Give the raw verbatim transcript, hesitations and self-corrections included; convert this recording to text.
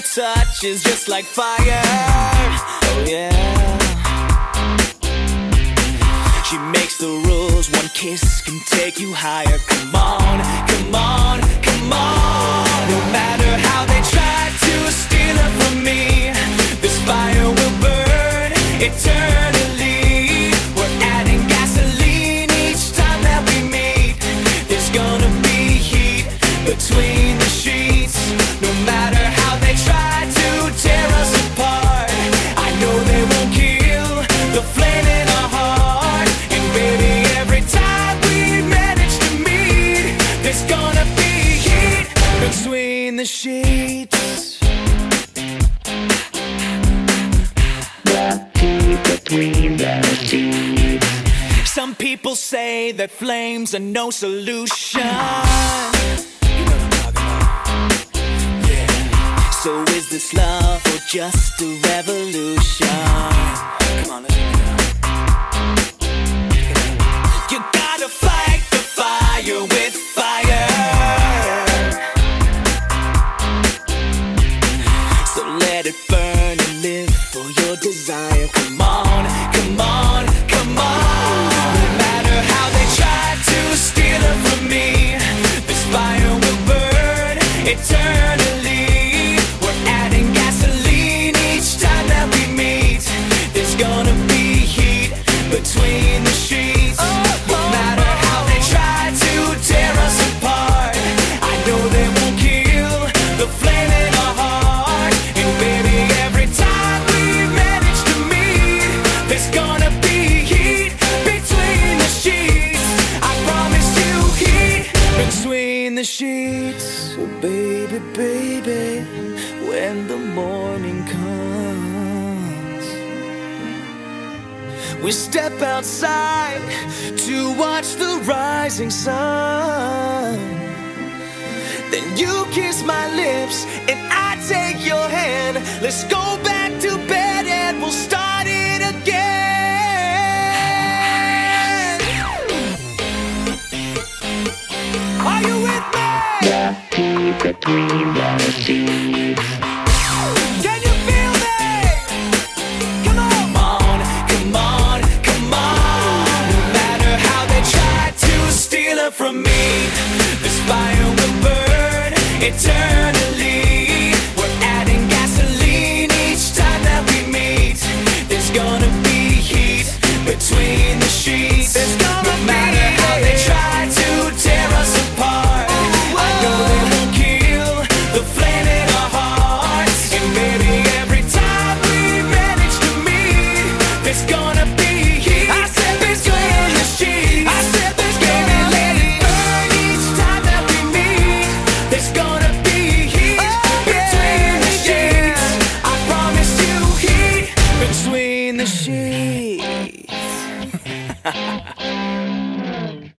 touch is just like fire. Oh yeah. She makes the rules, one kiss can take you higher. Come on, come on, come on. No matter how they try to steal her from me, this fire will burn eternally. We're adding gasoline each time that we meet. There's gonna be heat between the sheets. No matter how they try to tear us apart, I know they won't kill the flame in our heart. And baby, every time we manage to meet, there's gonna be heat between the sheets. Between the sheets. Some people say that flames are no solution. So is this love or just a revolution? Come on, let's do it. You gotta fight the fire with fire. So let it burn and live for your desire. Come on, come on, come on. No matter how they try to steal it from me, this fire will burn eternally. We're adding gasoline each time that we meet. There's gonna be heat between the sheets. No matter how they try to tear us apart, I know they won't kill the flame in our heart. And baby, every time we manage to meet, there's gonna be heat between the sheets. I promise you, heat between the sheets. So baby, baby, when the morning comes, we step outside to watch the rising sun. Then you kiss my lips and I take your hand. Let's go back to bed and we'll start it again. Are you with me? The heat between the sheets. Can you feel me? Come on, come on, come on, come on. No matter how they try to steal it from me, this fire will burn eternally.